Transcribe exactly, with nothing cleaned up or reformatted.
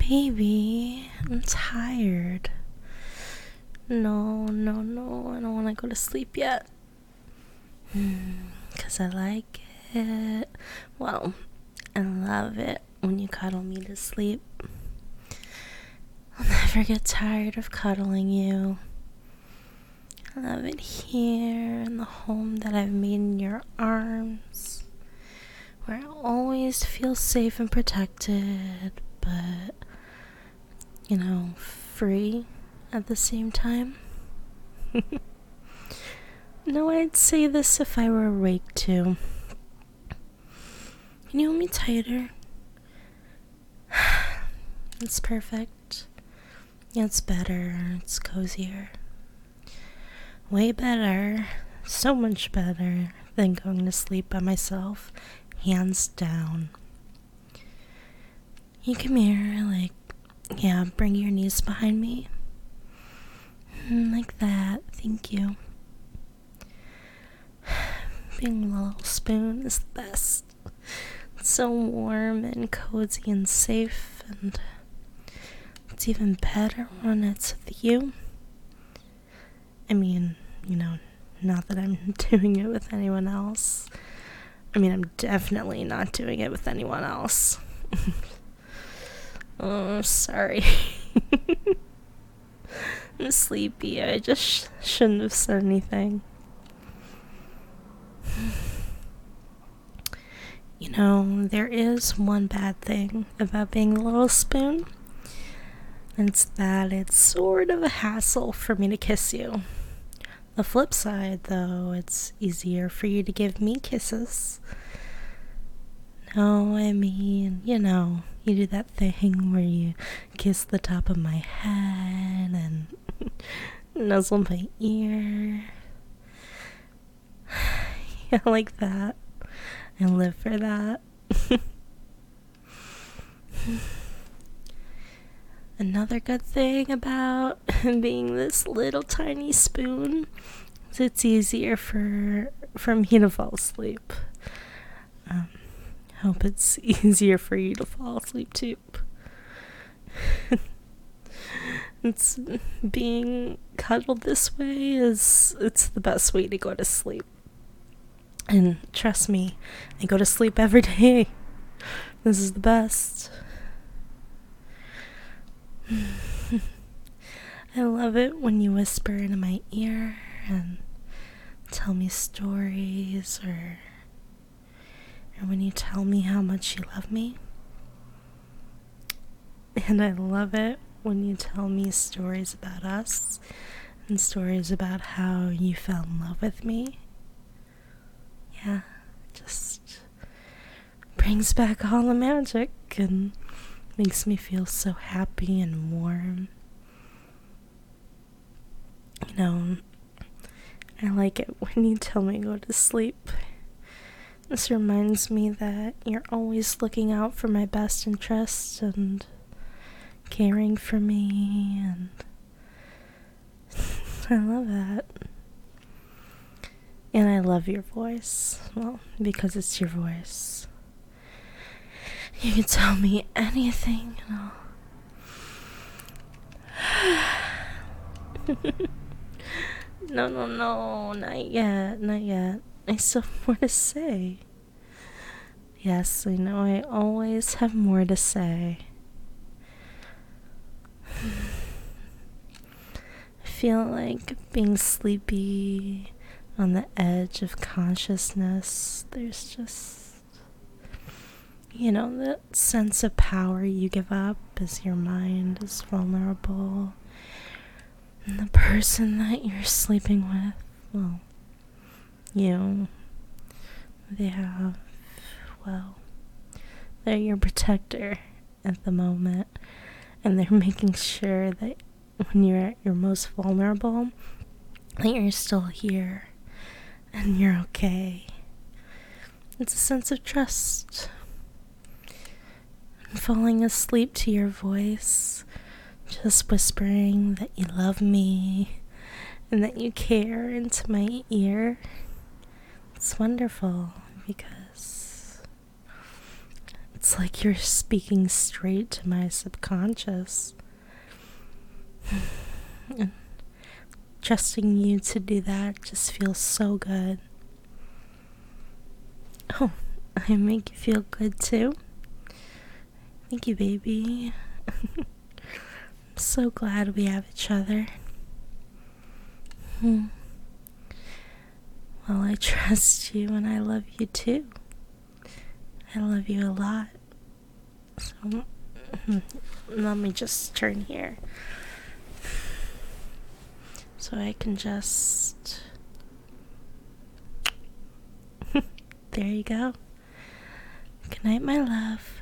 Baby, I'm tired. No, no, no, I don't want to go to sleep yet. Because I like it. Well, I love it when you cuddle me to sleep. I'll never get tired of cuddling you. I love it here in the home that I've made in your arms, where I always feel safe and protected, but, you know, free at the same time. No, I'd say this if I were awake too. Can you hold me tighter? It's perfect. It's better. It's cozier. Way better. So much better than going to sleep by myself. Hands down. You come here, like, yeah, bring your knees behind me. Like that. Thank you. Being a little spoon is the best. It's so warm and cozy and safe, and it's even better when it's with you. I mean, you know, not that I'm doing it with anyone else. I mean, I'm definitely not doing it with anyone else. Oh, sorry. I'm sleepy. I just sh- shouldn't have said anything. You know, there is one bad thing about being a little spoon. And it's that it's sort of a hassle for me to kiss you. The flip side, though, it's easier for you to give me kisses. No, I mean, you know, you do that thing where you kiss the top of my head and nuzzle my ear. Yeah, like that. I live for that. Another good thing about being this little tiny spoon is it's easier for for me to fall asleep. Um, hope it's easier for you to fall asleep too. It's being cuddled this way is it's the best way to go to sleep. And trust me, I go to sleep every day. This is the best. I love it when you whisper into my ear and tell me stories, or or when you tell me how much you love me. And I love it when you tell me stories about us and stories about how you fell in love with me. Yeah, just brings back all the magic and makes me feel so happy and warm. You know, I like it when you tell me to go to sleep. This reminds me that you're always looking out for my best interests and caring for me, and I love that. And I love your voice. Well, because it's your voice. You can tell me anything, and I'll... No, no, no, not yet, not yet. I still have more to say. Yes, I know I always have more to say. I feel like being sleepy on the edge of consciousness. There's just, you know, that sense of power you give up as your mind is vulnerable. And the person that you're sleeping with, well, you, they have, well, they're your protector at the moment. And they're making sure that when you're at your most vulnerable, that you're still here and you're okay. It's a sense of trust. And falling asleep to your voice, just whispering that you love me and that you care into my ear. It's wonderful because It's like you're speaking straight to my subconscious. And trusting you to do that just feels so good. Oh, I make you feel good too? Thank you, baby. I'm so glad we have each other. Hmm. Well, I trust you and I love you too. I love you a lot. So, let me just turn here. So I can just... There you go. Good night, my love.